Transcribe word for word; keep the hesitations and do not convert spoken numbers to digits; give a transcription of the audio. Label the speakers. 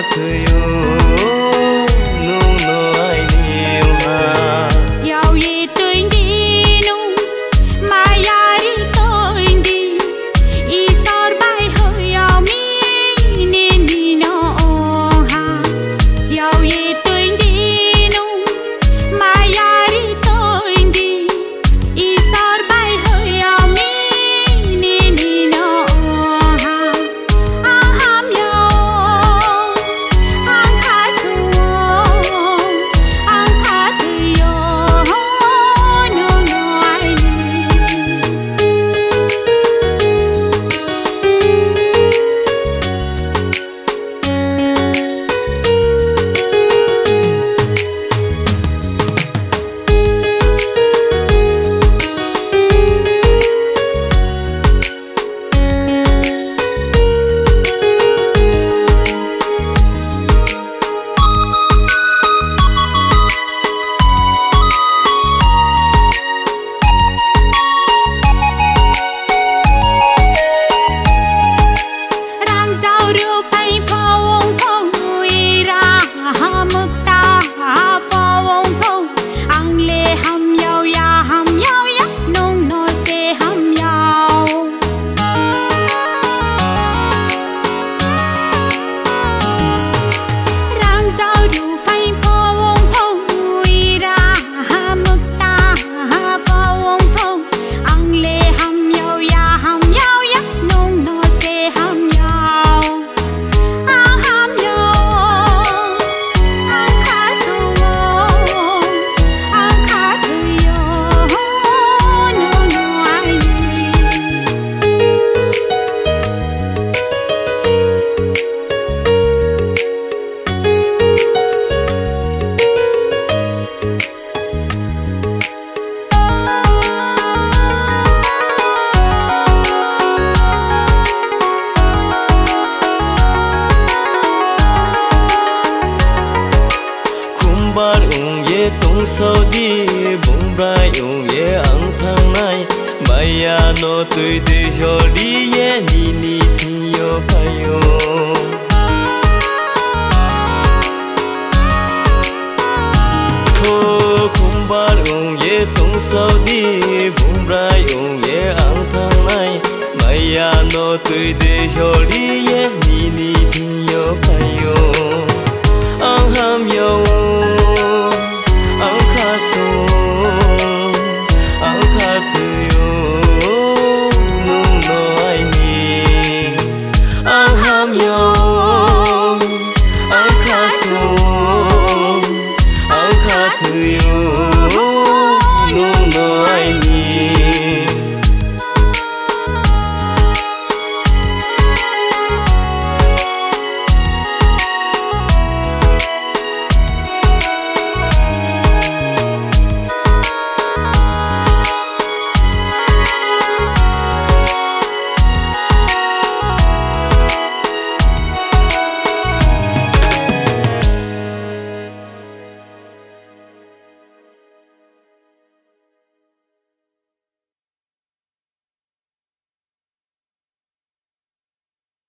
Speaker 1: thời nung nói nhiều hà
Speaker 2: giàu gì tôi đi nung mà yari tôi đi y sor bay hơi ao mi ni ni no ha giàu gì tôi đi nung mà yari tôi đi y sor bay hơi ao mi ni ni no ha ang ham yo ang khát ang khát yo no no ai ram chau ru kai phawong phau ira mukta phawong phau ang le ham yau ya ham yau ya nong no se ham yau ram chau ru kai phawong phau ira mukta phawong phau ang le ham yau ya ham yau ya nong no se ham yau ang ham yau ang khát ang khát yo no no ai
Speaker 1: khung bar ung ye tung sau đi bung rai ung ye ang thang nai maya no tui de ho đi ye ni ni thi yo payo Thô khung bar ung ye tung sau đi bung rai ung ye ang thang nai maya no tui de ho đi ye